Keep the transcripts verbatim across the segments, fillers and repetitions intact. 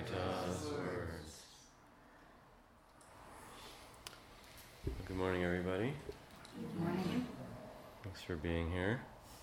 Advaita's words. Good morning, everybody. Good morning. Thanks for being here.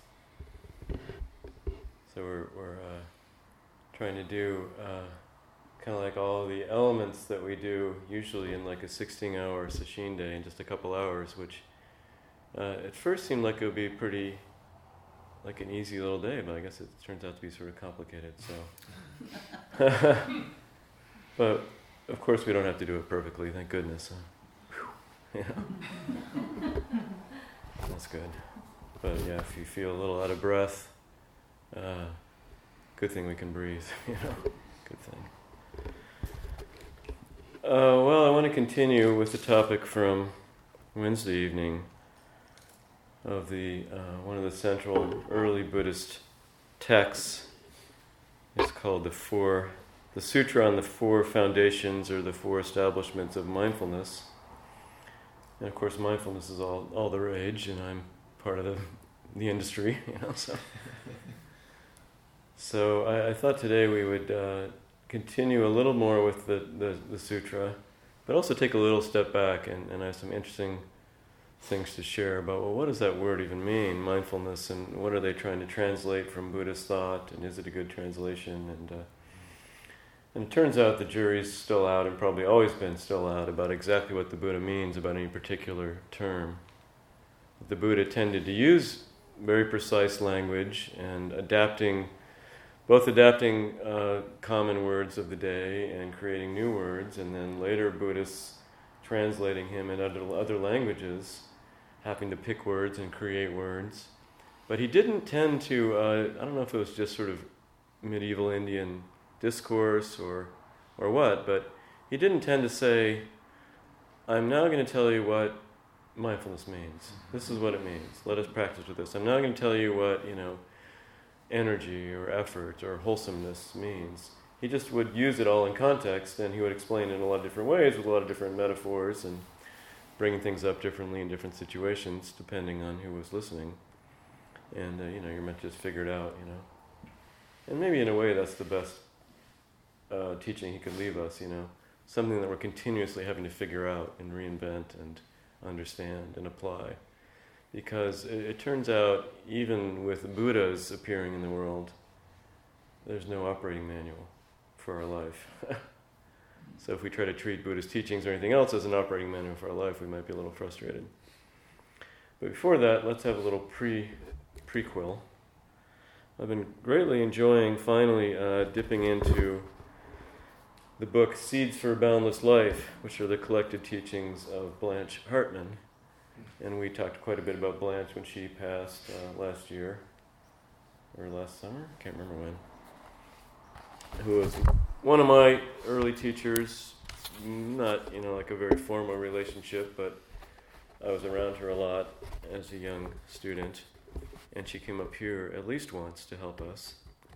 So we're we're uh, trying to do uh, kind of like all the elements that we do usually in like a sixteen-hour sesshin day in just a couple hours, which uh, at first seemed like it would be pretty like an easy little day, but I guess it turns out to be sort of complicated. So, but of course we don't have to do it perfectly. Thank goodness. Yeah. That's good. But yeah, if you feel a little out of breath, uh, good thing we can breathe. You know, good thing. Uh, well, I want to continue with the topic from Wednesday evening of the uh, one of the central early Buddhist texts. It's called the four, the Sutra on the Four Foundations or the Four Establishments of Mindfulness. And of course, mindfulness is all, all the rage, and I'm part of the the industry, you know. So, so I, I thought today we would uh, continue a little more with the, the, the sutra, but also take a little step back, and, and I have some interesting things to share about, well, what does that word even mean, mindfulness, and what are they trying to translate from Buddhist thought, and is it a good translation? And uh, and it turns out the jury's still out, and probably always been still out, about exactly what the Buddha means about any particular term. The Buddha tended to use very precise language and adapting, both adapting uh, common words of the day and creating new words, and then later Buddhists translating him in other, other languages, having to pick words and create words. But he didn't tend to, uh, I don't know if it was just sort of medieval Indian discourse or or what, but he didn't tend to say, I'm now going to tell you what mindfulness means. This is what it means. Let us practice with this. I'm now going to tell you what, you know, energy or effort or wholesomeness means. He just would use it all in context, and he would explain it in a lot of different ways with a lot of different metaphors and bringing things up differently in different situations depending on who was listening. And, uh, you know, you're meant to just figure it out, you know. And maybe in a way that's the best uh, teaching he could leave us, you know. Something that we're continuously having to figure out and reinvent and understand and apply. Because it, it turns out, even with Buddhas appearing in the world, there's no operating manual for our life. So if we try to treat Buddhist teachings or anything else as an operating manual for our life, we might be a little frustrated. But before that, let's have a little pre prequel. I've been greatly enjoying, finally, uh, dipping into the book Seeds for a Boundless Life, which are the collected teachings of Blanche Hartman. And we talked quite a bit about Blanche when she passed uh, last year, or last summer, can't remember when, who was one of my early teachers, not, you know, like a very formal relationship, but I was around her a lot as a young student, and she came up here at least once to help us.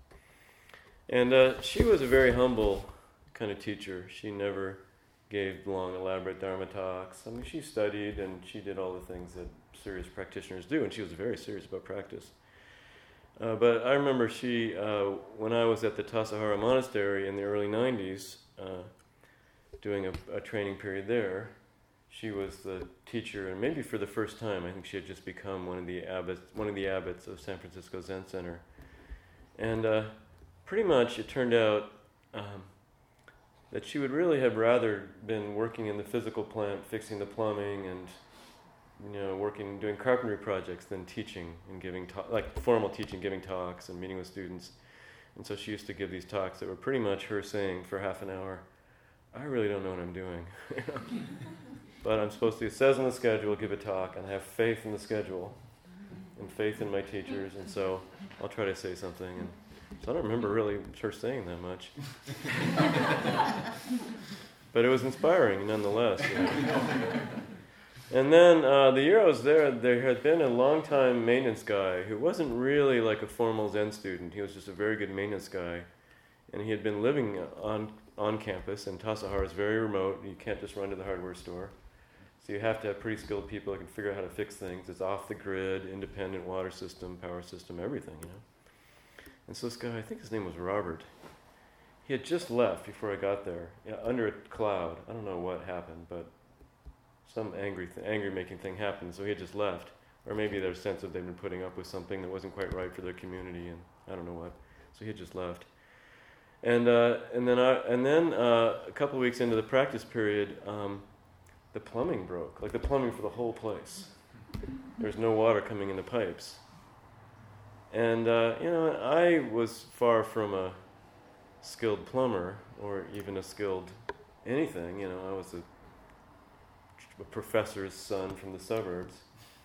And uh, she was a very humble kind of teacher. She never gave long, elaborate Dharma talks. I mean, she studied and she did all the things that serious practitioners do, and she was very serious about practice. Uh, but I remember she, uh, when I was at the Tassajara Monastery in the early nineties, uh, doing a, a training period there, she was the teacher, and maybe for the first time, I think she had just become one of the abbots, one of the abbots of San Francisco Zen Center. And uh, pretty much it turned out um, that she would really have rather been working in the physical plant, fixing the plumbing, and you know, working, doing carpentry projects than teaching and giving ta- like formal teaching, giving talks and meeting with students. And so she used to give these talks that were pretty much her saying for half an hour, I really don't know what I'm doing. But I'm supposed to, it says in the schedule, give a talk, and I have faith in the schedule and faith in my teachers, and so I'll try to say something. And so I don't remember really her saying that much. But it was inspiring nonetheless. You know. And then uh, the year I was there, there had been a long-time maintenance guy who wasn't really like a formal Zen student. He was just a very good maintenance guy. And he had been living on on campus, and Tassajara is very remote. You can't just run to the hardware store. So you have to have pretty skilled people who can figure out how to fix things. It's off the grid, independent water system, power system, everything, you know. And so this guy, I think his name was Robert, he had just left before I got there, yeah, under a cloud. I don't know what happened, but some angry, th- angry-making thing happened, so he had just left. Or maybe their sense of they'd been putting up with something that wasn't quite right for their community, and I don't know what. So he had just left. And uh, and then I, and then uh, a couple of weeks into the practice period, um, the plumbing broke, like the plumbing for the whole place. There's no water coming in the pipes. And uh, you know, I was far from a skilled plumber or even a skilled anything. You know, I was a, a professor's son from the suburbs.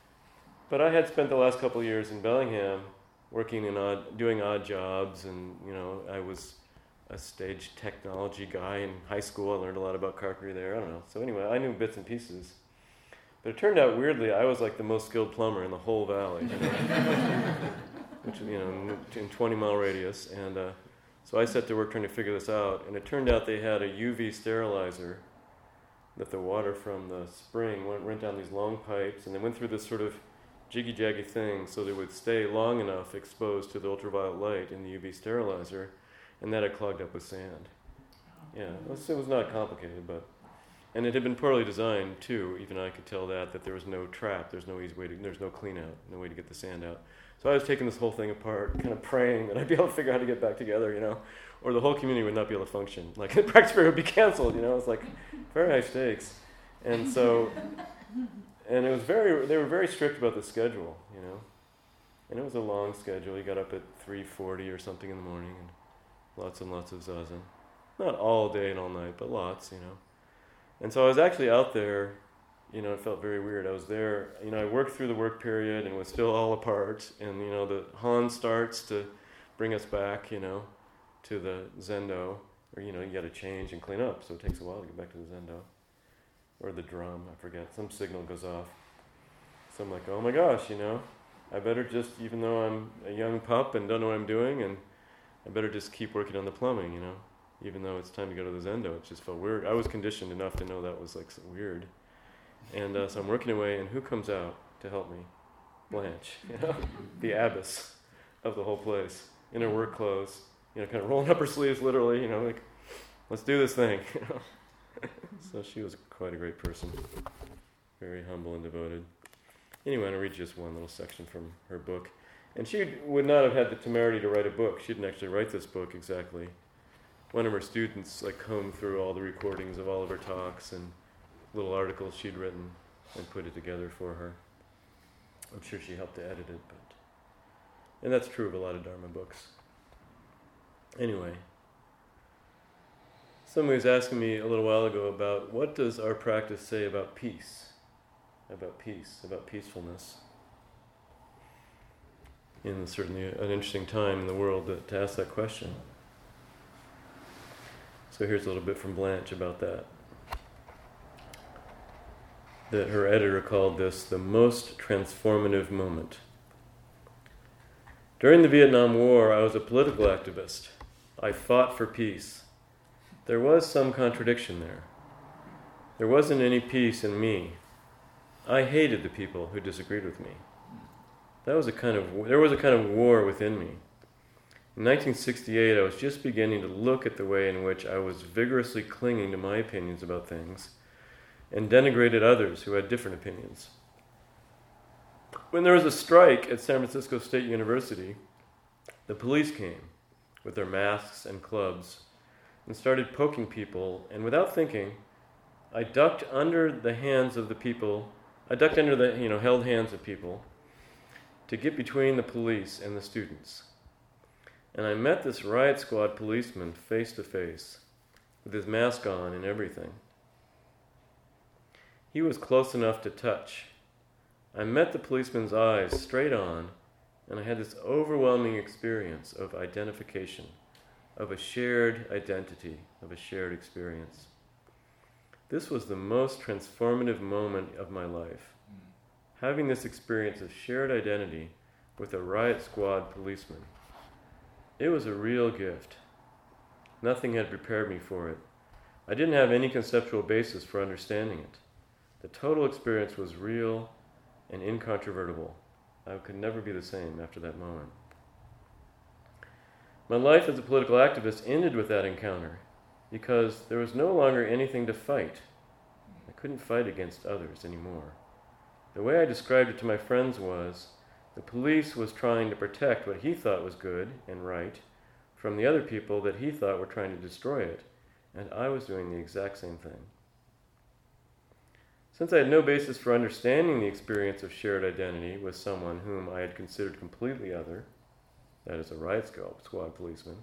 But I had spent the last couple of years in Bellingham working in odd, doing odd jobs, and you know, I was a stage technology guy in high school. I learned a lot about carpentry there. I don't know. So anyway, I knew bits and pieces. But it turned out weirdly, I was like the most skilled plumber in the whole valley, you know, which you know, in twenty mile radius. And uh, so I set to work trying to figure this out. And it turned out they had a U V sterilizer that the water from the spring went, went down these long pipes, and they went through this sort of jiggy-jaggy thing so they would stay long enough exposed to the ultraviolet light in the U V sterilizer, and that had clogged up with sand. Yeah, it was, it was not complicated, but... And it had been poorly designed, too. Even I could tell that, that there was no trap, there's no easy way to... There's no clean out, no way to get the sand out. So I was taking this whole thing apart, kind of praying that I'd be able to figure out how to get back together, you know, or the whole community would not be able to function. Like, the practice period would be canceled, you know. It's like very high stakes. And so... And it was very, they were very strict about the schedule, you know. And it was a long schedule. You got up at three forty or something in the morning, and lots and lots of zazen. Not all day and all night, but lots, you know. And so I was actually out there, you know, it felt very weird. I was there, you know, I worked through the work period and was still all apart. And, you know, the Han starts to bring us back, you know, to the Zendo. Or, you know, you got to change and clean up, so it takes a while to get back to the Zendo. Or the drum, I forget. Some signal goes off. So I'm like, oh my gosh, you know, I better just, even though I'm a young pup and don't know what I'm doing, and I better just keep working on the plumbing, you know, even though it's time to go to the Zendo. It just felt weird. I was conditioned enough to know that was like so weird. And uh, so I'm working away, and who comes out to help me? Blanche, you know, the abbess of the whole place, in her work clothes, you know, kind of rolling up her sleeves literally, you know, like, let's do this thing, you know. So she was quite a great person, very humble and devoted. Anyway, I'm going to read just one little section from her book. And she would not have had the temerity to write a book. She didn't actually write this book exactly. One of her students like combed through all the recordings of all of her talks and little articles she'd written and put it together for her. I'm sure she helped to edit it, but... And that's true of a lot of Dharma books. Anyway... Somebody was asking me a little while ago about what does our practice say about peace, about peace, about peacefulness. And certainly an interesting time in the world to, to ask that question. So here's a little bit from Blanche about that. That her editor called this the most transformative moment. During the Vietnam War, I was a political activist. I fought for peace. There was some contradiction there. There wasn't any peace in me. I hated the people who disagreed with me. That was a kind of there was a kind of war within me. In nineteen sixty-eight, I was just beginning to look at the way in which I was vigorously clinging to my opinions about things and denigrated others who had different opinions. When there was a strike at San Francisco State University, the police came with their masks and clubs and started poking people, and without thinking, I ducked under the hands of the people, I ducked under the, you know, held hands of people to get between the police and the students. And I met this riot squad policeman face to face, with his mask on and everything. He was close enough to touch. I met the policeman's eyes straight on, and I had this overwhelming experience of identification, of a shared identity, of a shared experience. This was the most transformative moment of my life. Having this experience of shared identity with a riot squad policeman. It was a real gift. Nothing had prepared me for it. I didn't have any conceptual basis for understanding it. The total experience was real and incontrovertible. I could never be the same after that moment. My life as a political activist ended with that encounter because there was no longer anything to fight. I couldn't fight against others anymore. The way I described it to my friends was, the police was trying to protect what he thought was good and right from the other people that he thought were trying to destroy it, and I was doing the exact same thing. Since I had no basis for understanding the experience of shared identity with someone whom I had considered completely other, that is a riot squad policeman,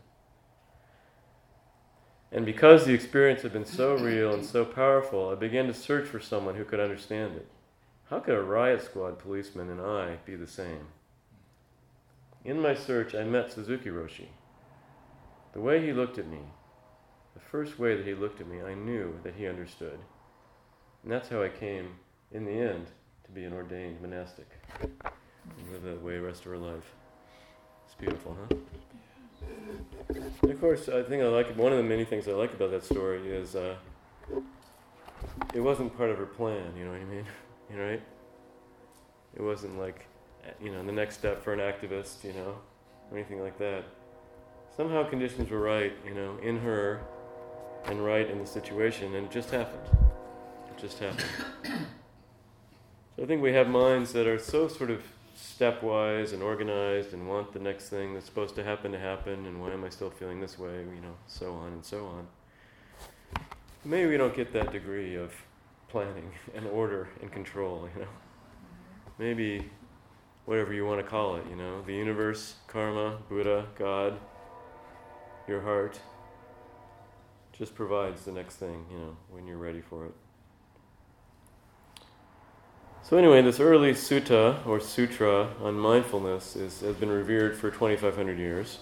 and because the experience had been so real and so powerful, I began to search for someone who could understand it. How could a riot squad policeman and I be the same? In my search, I met Suzuki Roshi. The way he looked at me, the first way that he looked at me, I knew that he understood. And that's how I came, in the end, to be an ordained monastic and live that way the rest of our life. It's beautiful, huh? And of course, I think I like one of the many things I like about that story is uh, it wasn't part of her plan. You know what I mean? You know, right? It wasn't like, you know, the next step for an activist, you know, or anything like that. Somehow conditions were right, you know, in her and right in the situation, and it just happened. It just happened. So I think we have minds that are so sort of stepwise and organized and want the next thing that's supposed to happen to happen, and why am I still feeling this way, you know, so on and so on. Maybe we don't get that degree of planning and order and control, you know. Maybe whatever you want to call it, you know, the universe, karma, Buddha, God, your heart, just provides the next thing, you know, when you're ready for it. So anyway, this early sutta, or sutra, on mindfulness is, has been revered for twenty-five hundred years.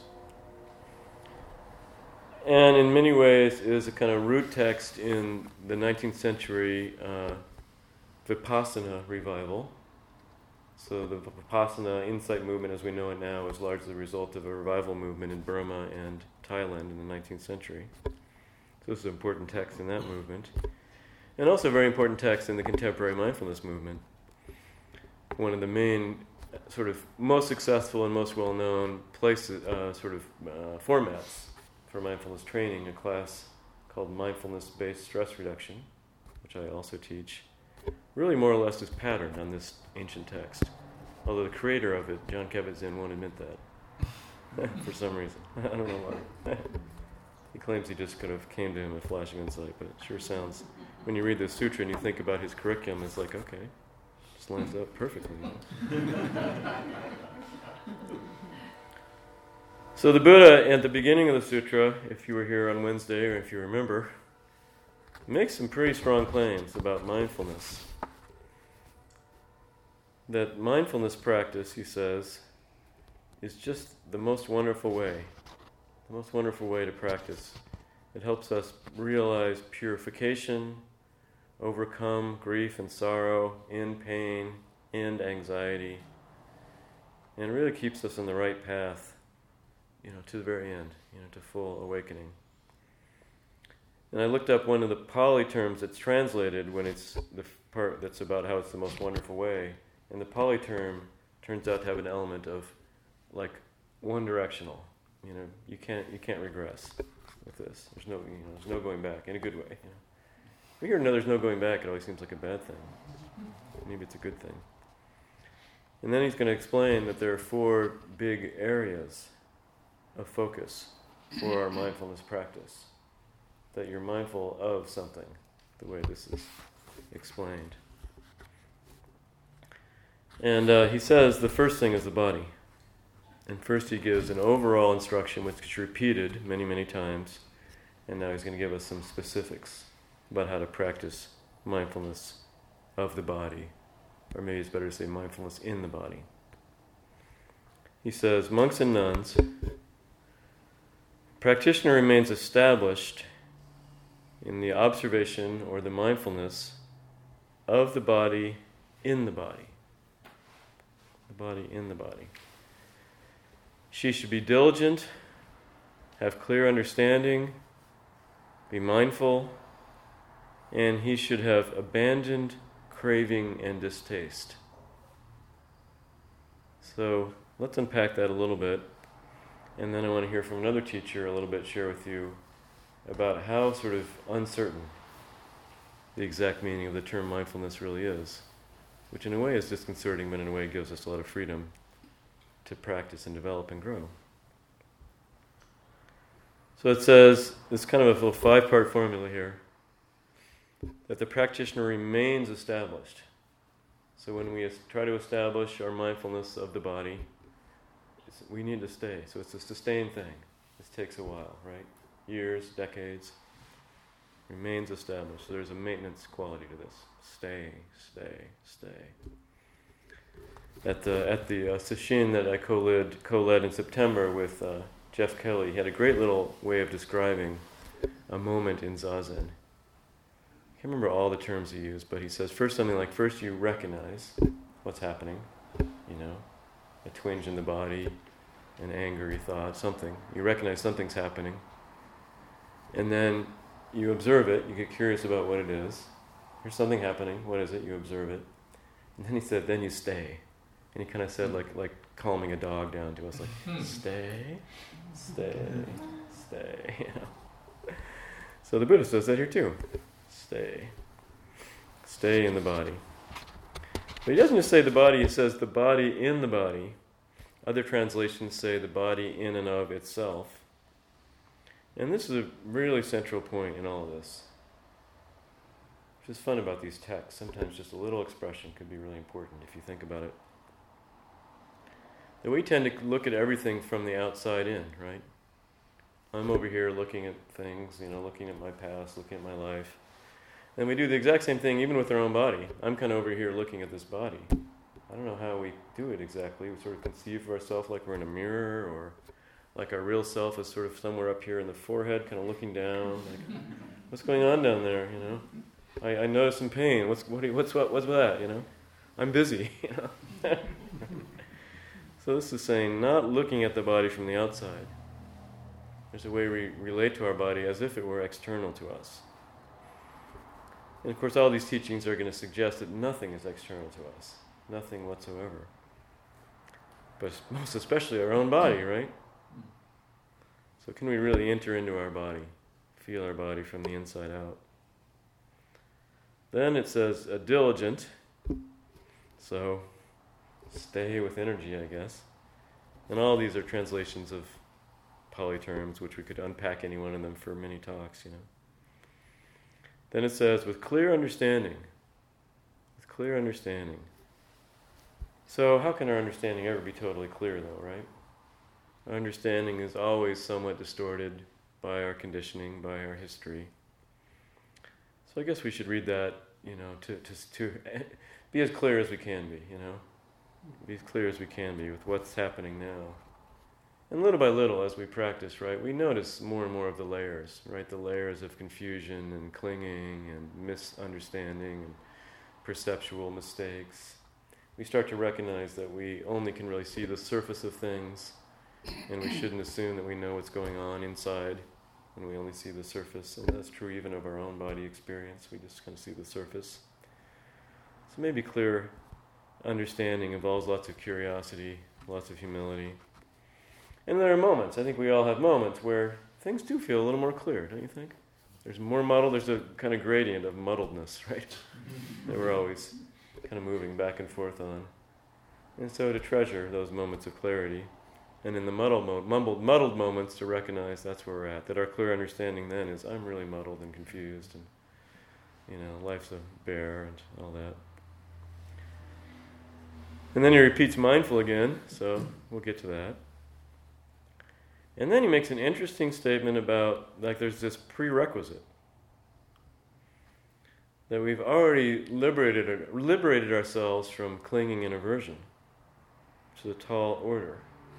And in many ways is a kind of root text in the nineteenth century uh, Vipassana revival. So the Vipassana insight movement as we know it now is largely the result of a revival movement in Burma and Thailand in the nineteenth century. So this is an important text in that movement. And also a very important text in the contemporary mindfulness movement. One of the main sort of most successful and most well-known places, uh, sort of uh, formats for mindfulness training, a class called Mindfulness-Based Stress Reduction, which I also teach, really more or less is patterned on this ancient text. Although the creator of it, Jon Kabat-Zinn, won't admit that for some reason. I don't know why. He claims he just kind of came to him with a flash of insight, but it sure sounds, when you read the sutra and you think about his curriculum, it's like, okay, just lines up perfectly. You know? So the Buddha, at the beginning of the sutra, if you were here on Wednesday or if you remember, makes some pretty strong claims about mindfulness. That mindfulness practice, he says, is just the most wonderful way, the most wonderful way to practice. It helps us realize purification, overcome grief and sorrow, end pain, end anxiety, and it really keeps us on the right path, you know, to the very end, you know, to full awakening. And I looked up one of the Pali terms that's translated when it's the part that's about how it's the most wonderful way. And the Pali term turns out to have an element of like one directional. You know, you can't you can't regress with this. There's no you know, there's no going back in a good way. You know. When you hear no, there's no going back, it always seems like a bad thing. Maybe it's a good thing. And then he's going to explain that there are four big areas of focus for our mindfulness practice. That you're mindful of something, the way this is explained. And uh, he says the first thing is the body. And first he gives an overall instruction, which is repeated many, many times. And now he's going to give us some specifics about how to practice mindfulness of the body. Or maybe it's better to say mindfulness in the body. He says, monks and nuns, practitioner remains established in the observation or the mindfulness of the body in the body. The body in the body. She should be diligent, have clear understanding, be mindful, and he should have abandoned craving and distaste. So let's unpack that a little bit. And then I want to hear from another teacher a little bit, share with you about how sort of uncertain the exact meaning of the term mindfulness really is, which in a way is disconcerting, but in a way gives us a lot of freedom to practice and develop and grow. So it says, it's kind of a little five-part formula here, that the practitioner remains established. So when we try to establish our mindfulness of the body, it's, we need to stay. So it's a sustained thing. This takes a while, right? Years, decades. Remains established. So there's a maintenance quality to this. Stay, stay, stay. At the at the uh, sesshin that I co-led, co-led in September with uh, Jeff Kelly, he had a great little way of describing a moment in Zazen. I can't remember all the terms he used, but he says first something like, first you recognize what's happening, you know, a twinge in the body, an angry thought, something. You recognize something's happening. And then you observe it, you get curious about what it is. There's something happening, what is it? You observe it. And then he said, then you stay. And he kind of said, like like calming a dog down to us, like, stay, stay, stay, you know. So the Buddha says that here too. Stay. Stay in the body. But he doesn't just say the body, he says the body in the body. Other translations say the body in and of itself. And this is a really central point in all of this. Which is fun about these texts. Sometimes just a little expression could be really important if you think about it. That we tend to look at everything from the outside in, right? I'm over here looking at things, you know, looking at my past, looking at my life. And we do the exact same thing even with our own body. I'm kind of over here looking at this body. I don't know how we do it exactly. We sort of conceive of ourselves like we're in a mirror, or like our real self is sort of somewhere up here in the forehead, kind of looking down. Like, what's going on down there, you know? I, I notice some pain. What's what? What's what? What's that? You know, I'm busy. You know. So this is saying not looking at the body from the outside. There's a way we relate to our body as if it were external to us. And of course, all these teachings are going to suggest that nothing is external to us, nothing whatsoever. But most especially our own body, right? So can we really enter into our body, feel our body from the inside out? Then it says a diligent, so stay with energy, I guess. And all these are translations of Pali terms, which we could unpack any one of them for many talks, you know. Then it says, with clear understanding. With clear understanding. So how can our understanding ever be totally clear, though, right? Our understanding is always somewhat distorted by our conditioning, by our history. So I guess we should read that, you know, to to to be as clear as we can be, you know. Be as clear as we can be with what's happening now. And little by little, as we practice, right, we notice more and more of the layers, right? The layers of confusion and clinging and misunderstanding and perceptual mistakes. We start to recognize that we only can really see the surface of things, and we shouldn't assume that we know what's going on inside when we only see the surface. And that's true even of our own body experience. We just kind of see the surface. So maybe clear understanding involves lots of curiosity, lots of humility. And there are moments, I think we all have moments, where things do feel a little more clear, don't you think? There's more muddle, there's a kind of gradient of muddledness, right? That we're always kind of moving back and forth on. And so to treasure those moments of clarity, and in the muddled, mo- mumbled, muddled moments to recognize that's where we're at, that our clear understanding then is, I'm really muddled and confused, and, you know, life's a bear and all that. And then he repeats mindful again, so we'll get to that. And then he makes an interesting statement about, like, there's this prerequisite that we've already liberated liberated ourselves from clinging and aversion, which is a tall order.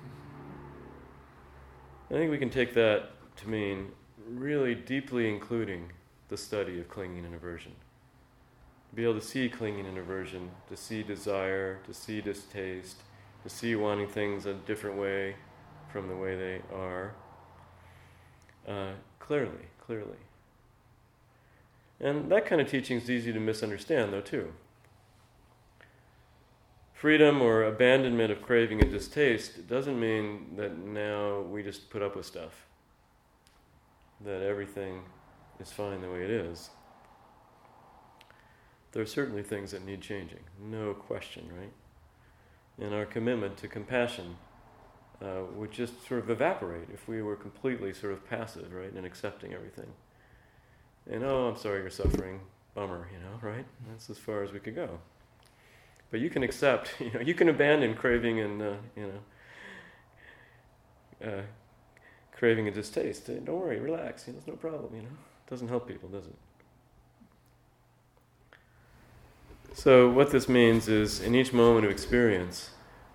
I think we can take that to mean really deeply including the study of clinging and aversion. To be able to see clinging and aversion, to see desire, to see distaste, to see wanting things a different way from the way they are, uh, clearly, clearly. And that kind of teaching is easy to misunderstand, though, too. freedom or abandonment of craving and distaste doesn't mean that now we just put up with stuff, that everything is fine the way it is. There are certainly things that need changing, no question, right? And our commitment to compassion uh, would just sort of evaporate if we were completely sort of passive, right, and accepting everything. And, oh, I'm sorry you're suffering, bummer, you know, right? That's as far as we could go. But you can accept, you know, you can abandon craving and, uh, you know, uh, craving and distaste. Don't worry, relax, you know, it's no problem, you know. It doesn't help people, does it? So what this means is, in each moment of experience,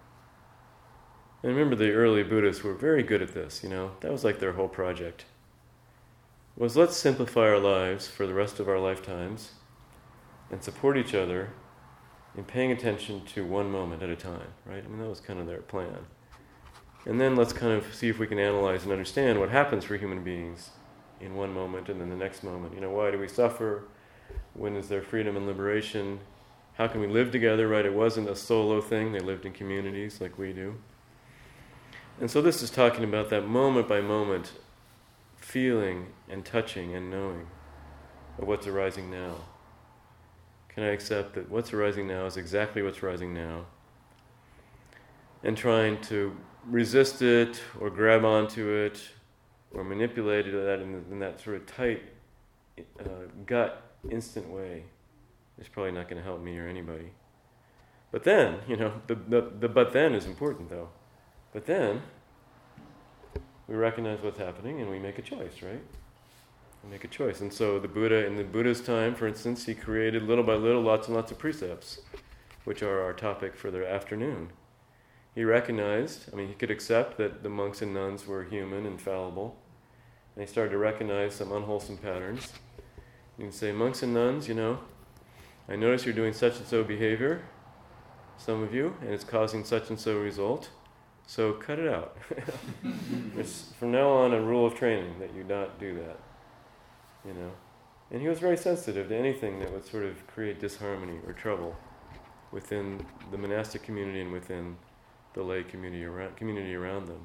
and remember the early Buddhists were very good at this, you know, that was like their whole project, was let's simplify our lives for the rest of our lifetimes and support each other in paying attention to one moment at a time, right? I mean, that was kind of their plan. And then let's kind of see if we can analyze and understand what happens for human beings in one moment and then the next moment. You know, why do we suffer? When is there freedom and liberation? How can we live together, right? It wasn't a solo thing. They lived in communities like we do. And so this is talking about that moment-by-moment feeling and touching and knowing of what's arising now. Can I accept that what's arising now is exactly what's arising now? And trying to resist it or grab onto it or manipulate it that in, in that sort of tight, uh, gut, instant way is probably not going to help me or anybody. But then, you know, the, the, the but then is important though. But then, we recognize what's happening and we make a choice, right? We make a choice. And so the Buddha, in the Buddha's time, for instance, he created little by little lots and lots of precepts, which are our topic for the afternoon. He recognized, I mean, he could accept that the monks and nuns were human and fallible, and he started to recognize some unwholesome patterns. You can say, monks and nuns, you know, I notice you're doing such and so behavior, some of you, and it's causing such and so result, so cut it out. It's from now on a rule of training that you not do that, you know. And he was very sensitive to anything that would sort of create disharmony or trouble within the monastic community and within the lay community around, community around them.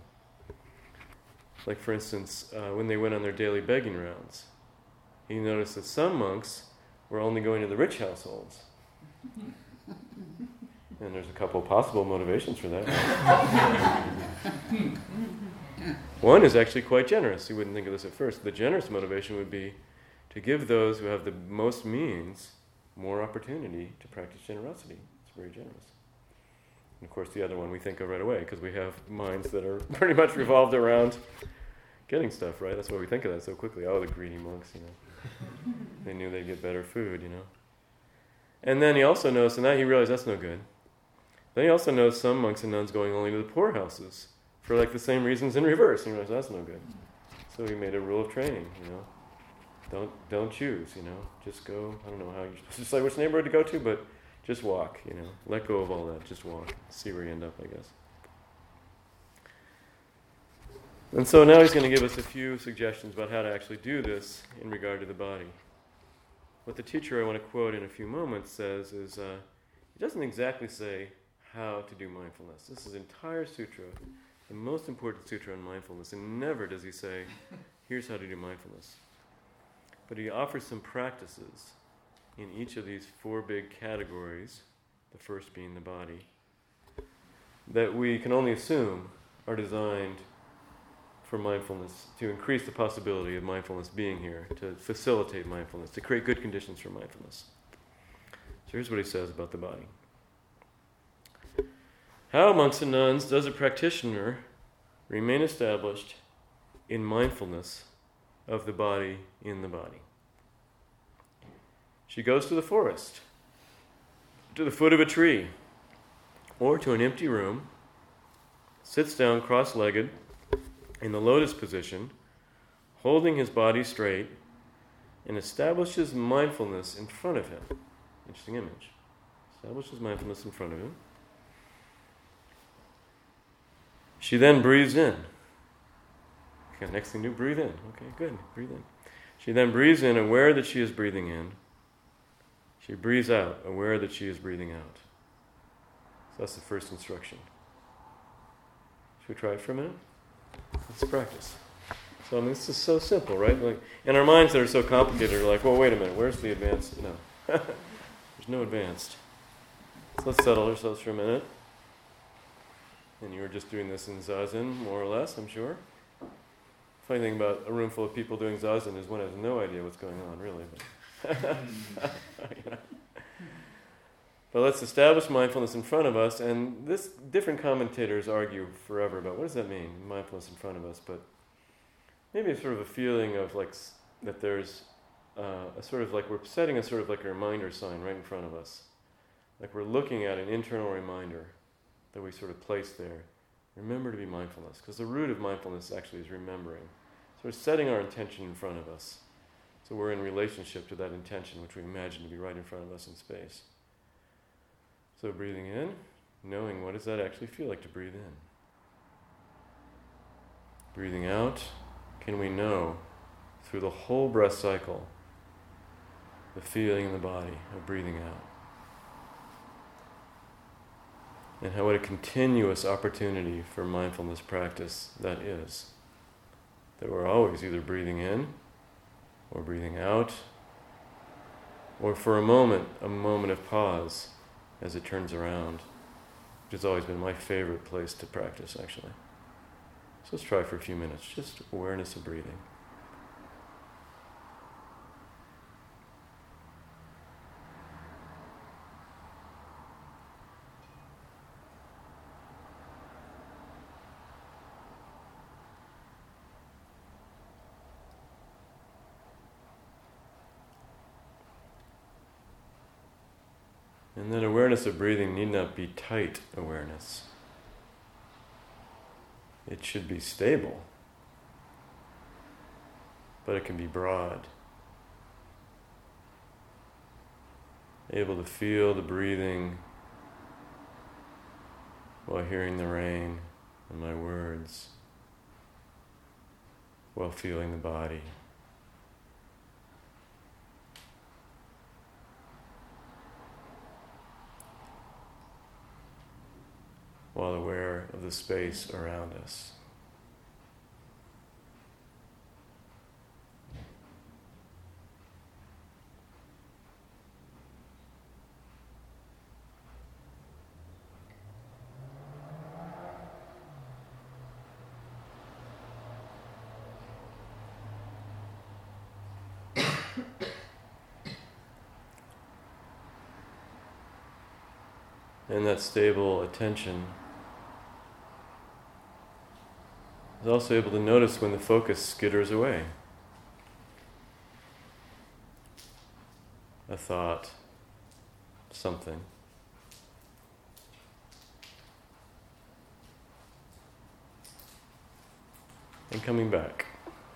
Like, for instance, uh, when they went on their daily begging rounds, he noticed that some monks were only going to the rich households. And there's a couple of possible motivations for that. One is actually quite generous. You wouldn't think of this at first. The generous motivation would be to give those who have the most means more opportunity to practice generosity. It's very generous. And of course, the other one we think of right away, because we have minds that are pretty much revolved around getting stuff, right? That's why we think of that so quickly. Oh, the greedy monks, you know. They knew they'd get better food, you know. And then he also noticed, and that he realized that's no good. Then he also noticed some monks and nuns going only to the poorhouses for like the same reasons in reverse. And he realized that's no good. So he made a rule of training, you know. Don't don't choose, you know. Just go, I don't know how you're supposed to decide which neighborhood to go to, but just walk, you know. Let go of all that. Just walk. See where you end up, I guess. And so now he's going to give us a few suggestions about how to actually do this in regard to the body. What the teacher I want to quote in a few moments says is, uh, he doesn't exactly say how to do mindfulness. This is entire sutra, the most important sutra on mindfulness, and never does he say, here's how to do mindfulness. But he offers some practices in each of these four big categories, the first being the body, that we can only assume are designed for mindfulness, to increase the possibility of mindfulness being here, to facilitate mindfulness, to create good conditions for mindfulness. So here's what he says about the body. How, monks and nuns, does a practitioner remain established in mindfulness of the body in the body? She goes to the forest, to the foot of a tree, or to an empty room, sits down cross-legged in the lotus position, holding his body straight, and establishes mindfulness in front of him. Interesting image. Establishes mindfulness in front of him. She then breathes in. Okay, next thing to do, breathe in. Okay, good, breathe in. She then breathes in, aware that she is breathing in. She breathes out, aware that she is breathing out. So that's the first instruction. Should we try it for a minute? Let's practice. So I mean, this is so simple, right? Like, and our minds that are so complicated are like, well, wait a minute, where's the advanced? No. There's no advanced. So let's settle ourselves for a minute. And you were just doing this in Zazen, more or less, I'm sure. Funny thing about a room full of people doing Zazen is one has no idea what's going on, really. But, but let's establish mindfulness in front of us, and this different commentators argue forever about what does that mean, mindfulness in front of us, but maybe it's sort of a feeling of like that there's uh, a sort of like we're setting a sort of like a reminder sign right in front of us. Like we're looking at an internal reminder that we sort of place there. Remember to be mindfulness, because the root of mindfulness actually is remembering. So we're setting our intention in front of us. So we're in relationship to that intention, which we imagine to be right in front of us in space. So breathing in, knowing what does that actually feel like to breathe in. Breathing out, can we know through the whole breath cycle the feeling in the body of breathing out? And how what a continuous opportunity for mindfulness practice that is. That we're always either breathing in or breathing out, or for a moment, a moment of pause as it turns around, which has always been my favorite place to practice, actually. So let's try for a few minutes, just awareness of breathing. And then awareness of breathing need not be tight awareness. It should be stable, but it can be broad. Able to feel the breathing while hearing the rain and my words, while feeling the body. While aware of the space around us. And that stable attention is also able to notice when the focus skitters away. A thought, something. And coming back.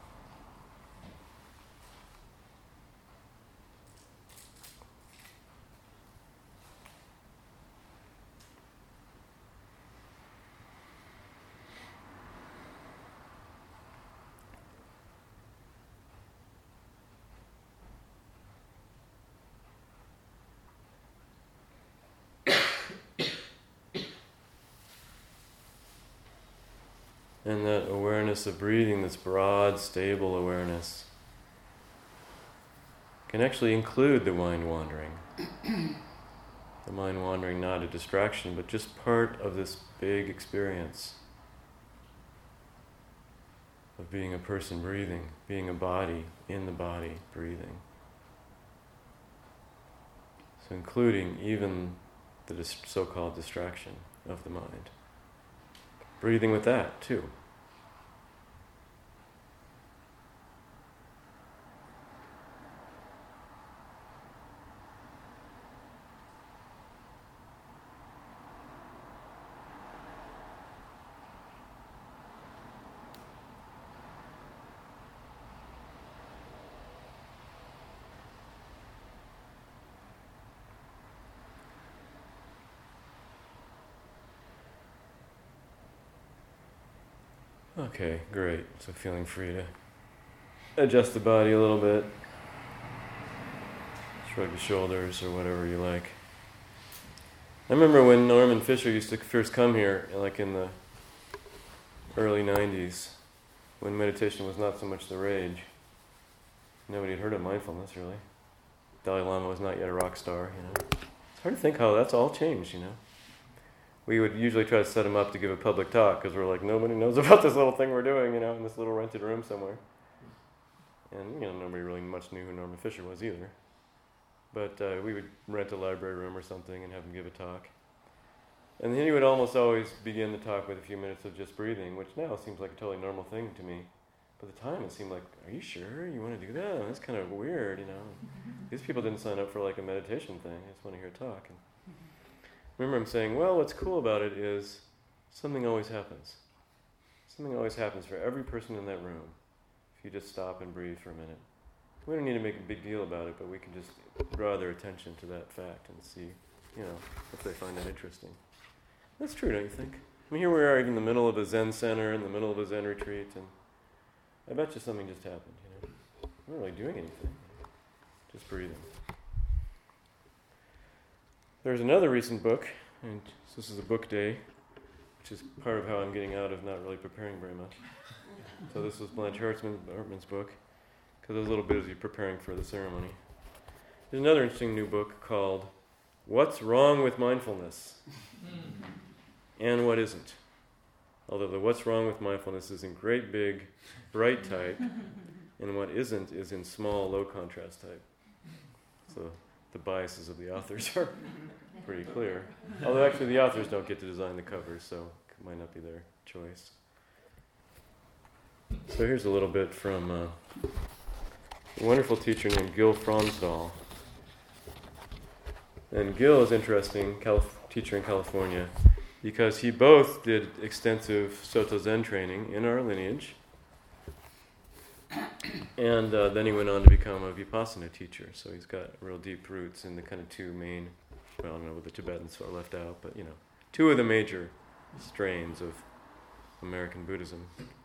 And that awareness of breathing, this broad, stable awareness, can actually include the mind wandering. The mind wandering, not a distraction, but just part of this big experience of being a person breathing, being a body in the body breathing. So including even the dis- so-called distraction of the mind. Breathing with that, too. Okay, great. So feeling free to adjust the body a little bit. Shrug the shoulders or whatever you like. I remember when Norman Fisher used to first come here, like in the early nineties, when meditation was not so much the rage. Nobody had heard of mindfulness, really. Dalai Lama was not yet a rock star, you know. It's hard to think how that's all changed, you know. We would usually try to set him up to give a public talk, because we're like, nobody knows about this little thing we're doing, you know, in this little rented room somewhere. And, you know, nobody really much knew who Norman Fisher was either. But uh, we would rent a library room or something and have him give a talk. And then he would almost always begin the talk with a few minutes of just breathing, which now seems like a totally normal thing to me. But at the time it seemed like, are you sure you want to do that? That's kind of weird, you know. These people didn't sign up for like a meditation thing. I just want to hear a talk. And I remember him saying, well, what's cool about it is something always happens. Something always happens for every person in that room if you just stop and breathe for a minute. We don't need to make a big deal about it, but we can just draw their attention to that fact and see, you know, if they find that interesting. That's true, don't you think? I mean, here we are in the middle of a Zen center, in the middle of a Zen retreat, and I bet you something just happened, you know. We're not really doing anything, just breathing. There's another recent book, and this is a book day, which is part of how I'm getting out of not really preparing very much. So this was Blanche Hartman's, Hartman's book, because I was a little busy preparing for the ceremony. There's another interesting new book called What's Wrong with Mindfulness? And What Isn't? Although the What's Wrong with Mindfulness is in great big, bright type, and What Isn't is in small, low contrast type. So the biases of the authors are pretty clear. Although actually the authors don't get to design the covers, so it might not be their choice. So here's a little bit from uh, a wonderful teacher named Gil Fronsdal. And Gil is interesting, Calif- teacher in California, because he both did extensive Soto Zen training in our lineage, and uh, then he went on to become a Vipassana teacher. So he's got real deep roots in the kind of two main, well, I don't know what the Tibetans are left out, but you know, two of the major strains of American Buddhism.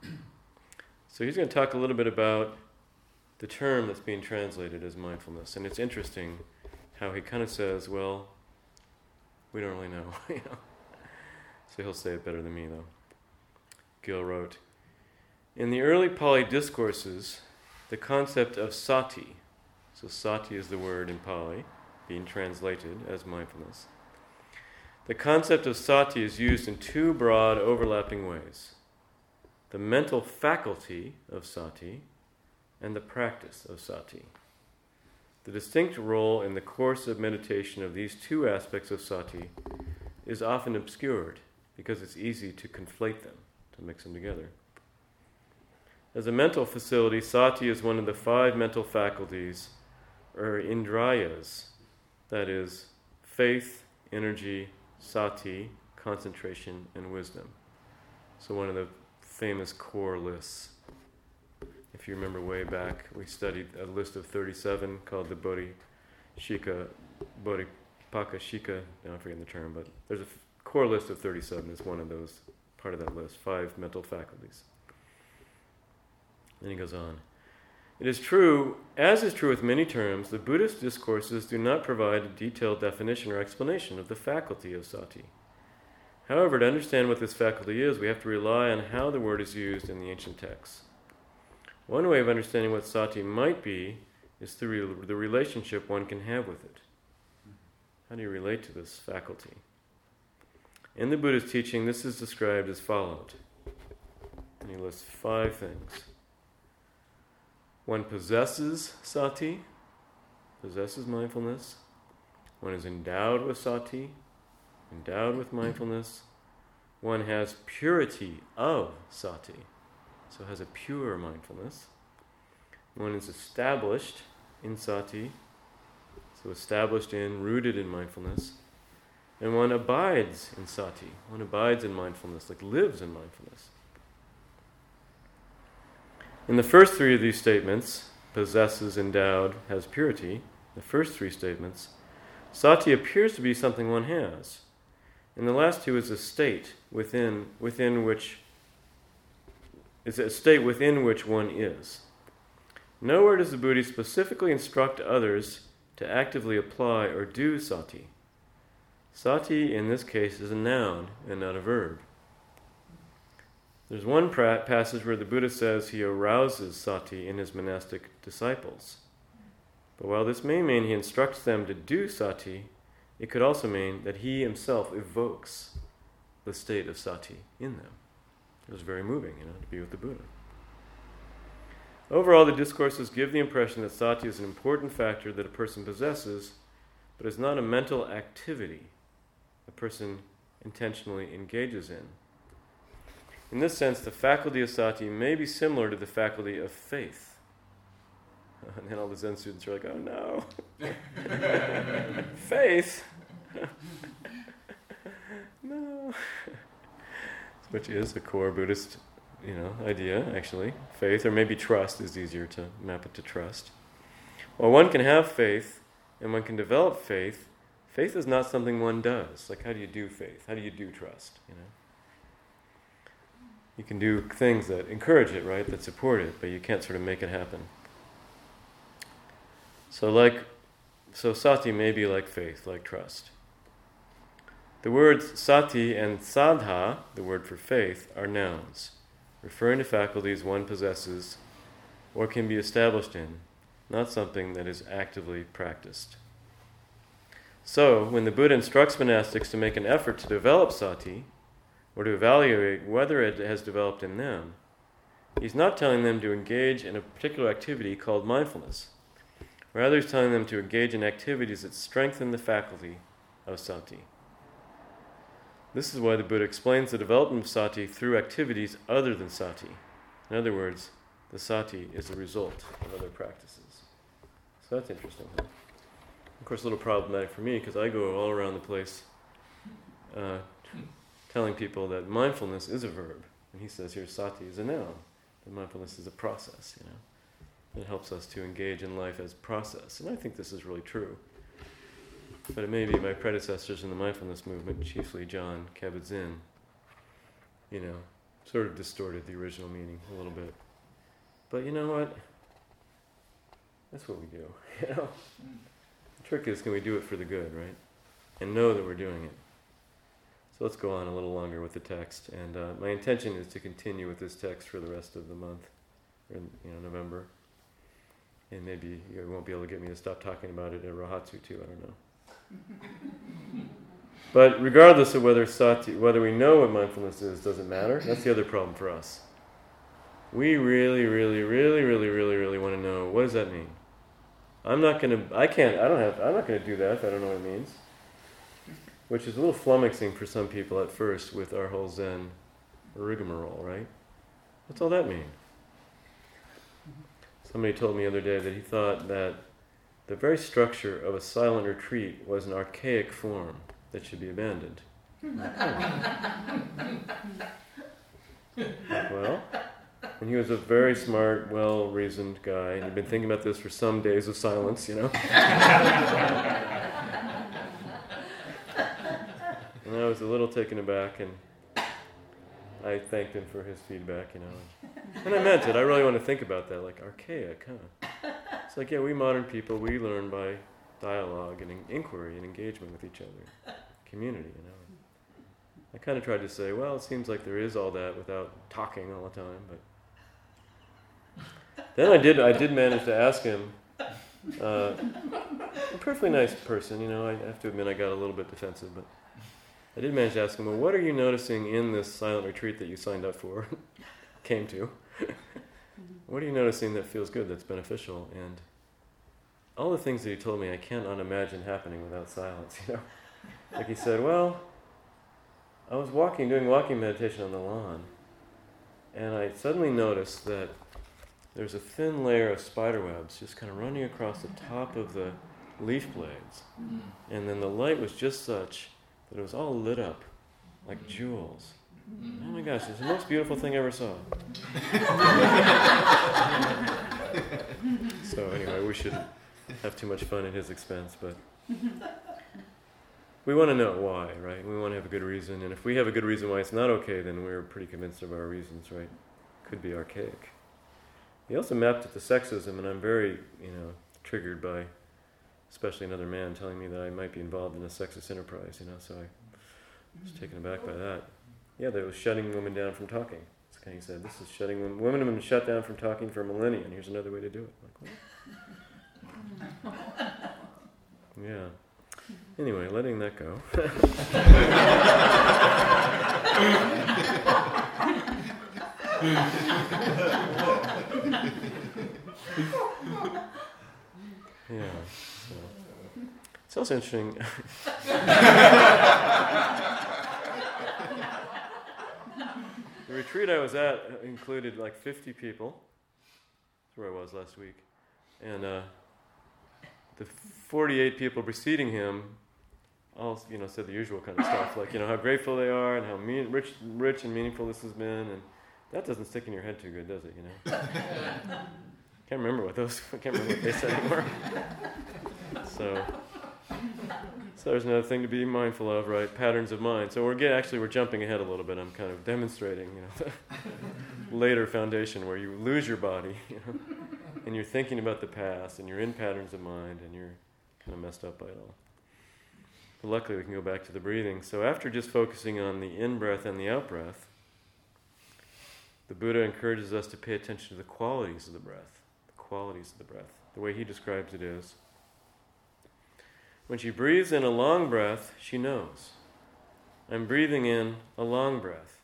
So he's going to talk a little bit about the term that's being translated as mindfulness, and it's interesting how he kind of says, well, we don't really know, you know. So he'll say it better than me, though. Gil wrote, in the early Pali discourses, the concept of sati, so sati is the word in Pali, being translated as mindfulness. The concept of sati is used in two broad overlapping ways: the mental faculty of sati and the practice of sati. The distinct role in the course of meditation of these two aspects of sati is often obscured because it's easy to conflate them, to mix them together. As a mental facility, sati is one of the five mental faculties, or indrayas, that is, faith, energy, sati, concentration, and wisdom. So one of the famous core lists. If you remember way back, we studied a list of thirty-seven called the Bodhishika, Bodhipakashika, I'm forgetting the term, but there's a f- core list of thirty-seven is one of those, part of that list, five mental faculties. Then he goes on. It is true, as is true with many terms, the Buddhist discourses do not provide a detailed definition or explanation of the faculty of sati. However, to understand what this faculty is, we have to rely on how the word is used in the ancient texts. One way of understanding what sati might be is through the relationship one can have with it. How do you relate to this faculty? In the Buddha's teaching, this is described as followed. And he lists five things. One possesses sati, possesses mindfulness. One is endowed with sati, endowed with mindfulness. One has purity of sati, so has a pure mindfulness. One is established in sati, so established in, rooted in mindfulness. And one abides in sati, one abides in mindfulness, like lives in mindfulness. In the first three of these statements, possesses, endowed, has purity, the first three statements, sati appears to be something one has. And the last two is a state within within which is a state within which one is. Nowhere does the Buddha specifically instruct others to actively apply or do sati. Sati, in this case, is a noun and not a verb. There's one pra- passage where the Buddha says he arouses sati in his monastic disciples. But while this may mean he instructs them to do sati, it could also mean that he himself evokes the state of sati in them. It was very moving, you know, to be with the Buddha. Overall, the discourses give the impression that sati is an important factor that a person possesses, but is not a mental activity a person intentionally engages in. In this sense, the faculty of sati may be similar to the faculty of faith. And then all the Zen students are like, oh no, faith? No. Which is a core Buddhist, you know, idea, actually. Faith, or maybe trust is easier to map it to trust. While one can have faith, and one can develop faith, faith is not something one does. Like, how do you do faith? How do you do trust, you know? You can do things that encourage it, right, that support it, but you can't sort of make it happen. So like, so sati may be like faith, like trust. The words sati and saddha, the word for faith, are nouns, referring to faculties one possesses or can be established in, not something that is actively practiced. So, when the Buddha instructs monastics to make an effort to develop sati, or to evaluate whether it has developed in them, he's not telling them to engage in a particular activity called mindfulness. Rather, he's telling them to engage in activities that strengthen the faculty of sati. This is why the Buddha explains the development of sati through activities other than sati. In other words, the sati is the result of other practices. So that's interesting. Huh? Of course, a little problematic for me because I go all around the place uh, telling people that mindfulness is a verb. And he says here sati is a noun. And mindfulness is a process, you know. It helps us to engage in life as process. And I think this is really true. But it may be my predecessors in the mindfulness movement, chiefly John Kabat-Zinn, you know, sort of distorted the original meaning a little bit. But you know what? That's what we do, you know. The trick is, can we do it for the good, right? And know that we're doing it. So let's go on a little longer with the text. And uh, my intention is to continue with this text for the rest of the month, or you know, November. And maybe you won't be able to get me to stop talking about it at Rohatsu too, I don't know. But regardless of whether sati, whether we know what mindfulness is, doesn't matter. That's the other problem for us. We really, really, really, really, really, really want to know, what does that mean? I'm not going to, I can't, I don't have, I'm not going to do that if I don't know what it means. Which is a little flummoxing for some people at first with our whole Zen rigmarole, right? What's all that mean? Somebody told me the other day that he thought that the very structure of a silent retreat was an archaic form that should be abandoned. Well, and he was a very smart, well-reasoned guy, and he'd been thinking about this for some days of silence, you know. And I was a little taken aback, and I thanked him for his feedback, you know. And I meant it. I really want to think about that, like archaic, huh? It's like, yeah, we modern people, we learn by dialogue and inquiry and engagement with each other. Community, you know. I kind of tried to say, well, it seems like there is all that without talking all the time, but then I did I did manage to ask him, uh, a perfectly nice person, you know, I have to admit I got a little bit defensive, but I did manage to ask him, well, what are you noticing in this silent retreat that you signed up for, came to? What are you noticing that feels good, that's beneficial? And all the things that he told me, I cannot imagine happening without silence, you know? Like he said, well, I was walking, doing walking meditation on the lawn, and I suddenly noticed that there's a thin layer of spider webs just kind of running across the top of the leaf blades. And then the light was just such that it was all lit up like jewels. Oh my gosh, it's the most beautiful thing I ever saw. So anyway, we shouldn't have too much fun at his expense, but we want to know why, right? We want to have a good reason, and if we have a good reason why it's not okay, then we're pretty convinced of our reasons, right? Could be archaic. He also mapped it to sexism, and I'm very, you know, triggered by especially another man telling me that I might be involved in a sexist enterprise, you know, so I was taken aback by that. Yeah, that was shutting women down from talking. It's kind of, he said, this is shutting women, women have been shut down from talking for a millennia, and here's another way to do it. Like, what? Yeah. Anyway, letting that go. Yeah. So. It's also interesting. The retreat I was at included like fifty people. That's where I was last week. And uh, the forty-eight people preceding him all, you know, said the usual kind of stuff, like, you know, how grateful they are and how mean, rich, rich and meaningful this has been. And that doesn't stick in your head too good, does it, you know? Can't remember what those, I can't remember what they said anymore. So, so there's another thing to be mindful of, right? Patterns of mind. So we're getting, actually we're jumping ahead a little bit. I'm kind of demonstrating, you know, the later foundation where you lose your body, you know, and you're thinking about the past, and you're in patterns of mind, and you're kind of messed up by it all. But luckily we can go back to the breathing. So after just focusing on the in-breath and the out-breath, the Buddha encourages us to pay attention to the qualities of the breath. The qualities of the breath. The way he describes it is, when she breathes in a long breath, she knows, I'm breathing in a long breath.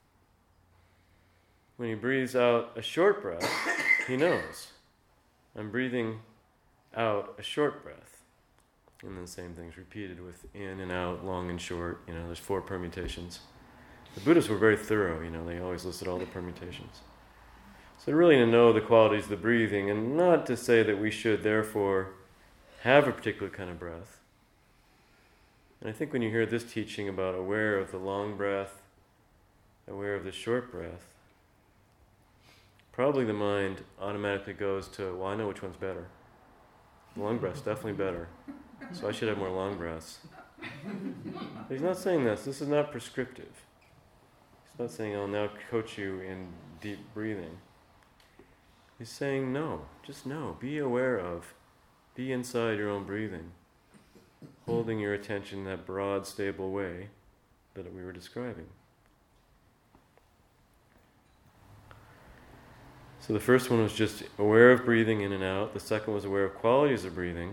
When he breathes out a short breath, he knows, I'm breathing out a short breath. And then the same thing's repeated with in and out, long and short. You know, there's four permutations. The Buddhists were very thorough, you know, they always listed all the permutations. So really to know the qualities of the breathing, and not to say that we should therefore have a particular kind of breath. And I think when you hear this teaching about aware of the long breath, aware of the short breath, probably the mind automatically goes to, well, I know which one's better. The long breath's definitely better, so I should have more long breaths. But he's not saying this. This is not prescriptive. He's not saying, I'll now coach you in deep breathing. He's saying, no, just know, be aware of, be inside your own breathing, holding your attention in that broad, stable way that we were describing. So the first one was just aware of breathing in and out. The second was aware of qualities of breathing.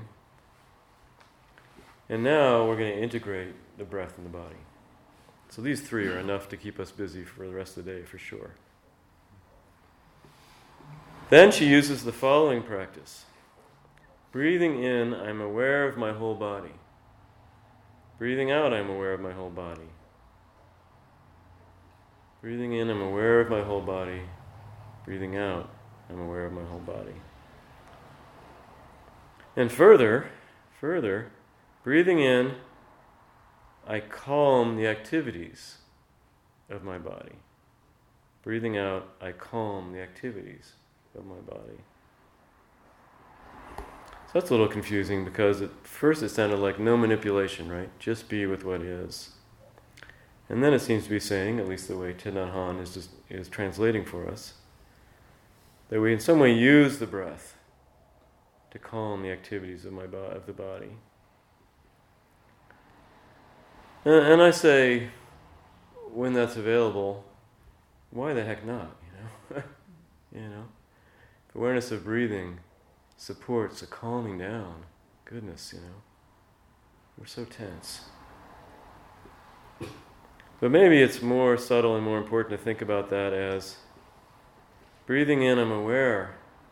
And now we're going to integrate the breath in the body. So these three are enough to keep us busy for the rest of the day, for sure. Then she uses the following practice. Breathing in, I'm aware of my whole body. Breathing out, I'm aware of my whole body. Breathing in, I'm aware of my whole body. Breathing out, I'm aware of my whole body. And further, further, breathing in, I calm the activities of my body. Breathing out, I calm the activities of my body. So that's a little confusing because at first it sounded like no manipulation, right? Just be with what is. And then it seems to be saying, at least the way Thich Nhat Hanh is, just, is translating for us, that we in some way use the breath to calm the activities of my bo- of the body. And, and I say, when that's available, why the heck not? You know, you know, awareness of breathing supports a calming down. Goodness, you know, we're so tense. But maybe it's more subtle and more important to think about that as breathing in, I'm aware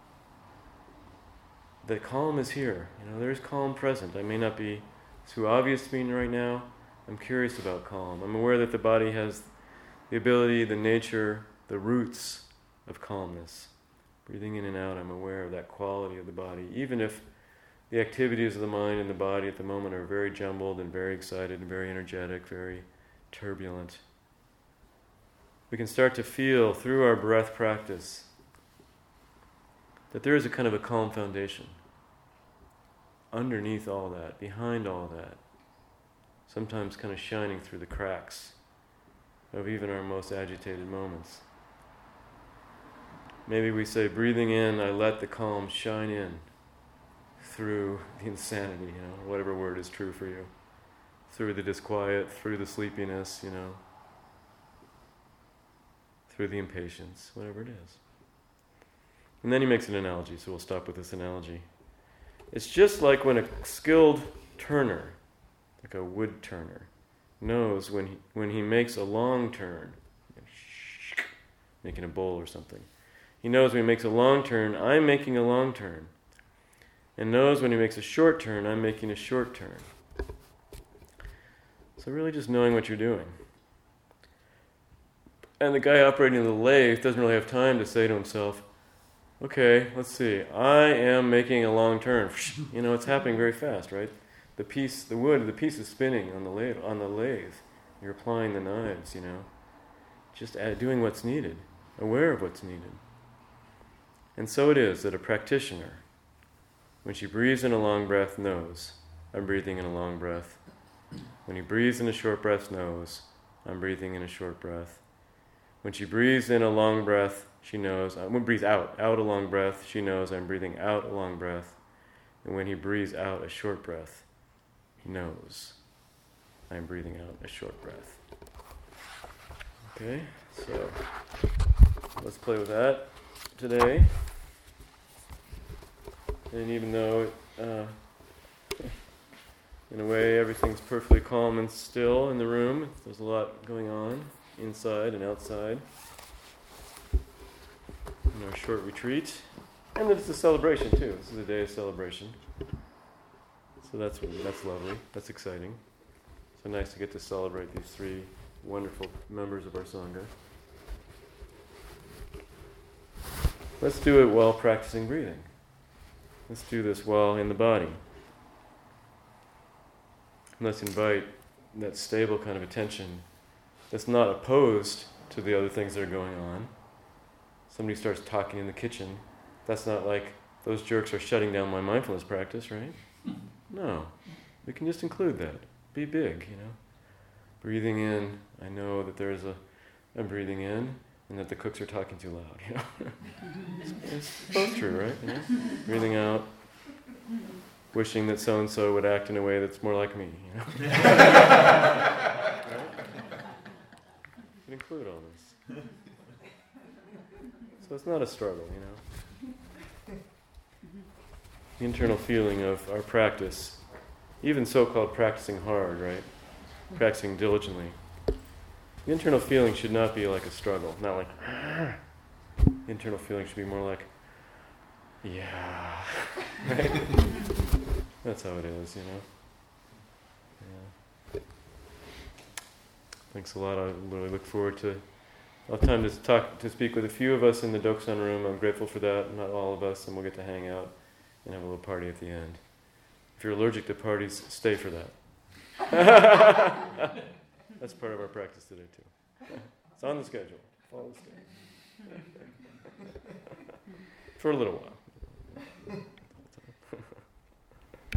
that calm is here. You know, there's calm present. I may not be too obvious to me right now. I'm curious about calm. I'm aware that the body has the ability, the nature, the roots of calmness. Breathing in and out, I'm aware of that quality of the body. Even if the activities of the mind and the body at the moment are very jumbled and very excited and very energetic, very turbulent, we can start to feel through our breath practice that there is a kind of a calm foundation underneath all that, behind all that, sometimes kind of shining through the cracks of even our most agitated moments. Maybe we say, breathing in, I let the calm shine in through the insanity, you know, whatever word is true for you, through the disquiet, through the sleepiness, you know, through the impatience, whatever it is. And then he makes an analogy, so we'll stop with this analogy. It's just like when a skilled turner, like a wood turner, knows when he, when he makes a long turn, making a bowl or something. He knows when he makes a long turn, I'm making a long turn. And knows when he makes a short turn, I'm making a short turn. So really just knowing what you're doing. And the guy operating the lathe doesn't really have time to say to himself, okay, let's see, I am making a long turn. You know, it's happening very fast, right? The piece, the wood, the piece is spinning on the lathe. On the lathe, you're applying the knives. You know, just add, doing what's needed, aware of what's needed. And so it is that a practitioner, when she breathes in a long breath, knows I'm breathing in a long breath. When he breathes in a short breath, knows I'm breathing in a short breath. When she breathes in a long breath, she knows, uh, when breathes out, out a long breath, she knows I'm breathing out a long breath. And when he breathes out a short breath, he knows I'm breathing out a short breath. Okay, so let's play with that today. And even though, uh, in a way, everything's perfectly calm and still in the room, there's a lot going on inside and outside in our short retreat. And it's a celebration too. This is a day of celebration. So that's that's lovely. That's exciting. So nice to get to celebrate these three wonderful members of our Sangha. Let's do it while practicing breathing. Let's do this while in the body. And let's invite that stable kind of attention that's not opposed to the other things that are going on. Somebody starts talking in the kitchen. That's not like those jerks are shutting down my mindfulness practice, right? No. We can just include that. Be big, you know. Breathing in, I know that there's a, I'm breathing in, and that the cooks are talking too loud, you know. it's, it's both true, right? You know? Breathing out, wishing that so-and-so would act in a way that's more like me, you know. Right? You can include all this. So it's not a struggle, you know. The internal feeling of our practice, even so-called practicing hard, right? Practicing diligently. The internal feeling should not be like a struggle, not like, Argh. The internal feeling should be more like, yeah, right? That's how it is, you know. Yeah. Thanks a lot. I really look forward to I'll have time to talk, to speak with a few of us in the Dokusan room. I'm grateful for that, not all of us, and we'll get to hang out and have a little party at the end. If you're allergic to parties, stay for that. That's part of our practice today, too. It's on the schedule. Follow the schedule. For a little while.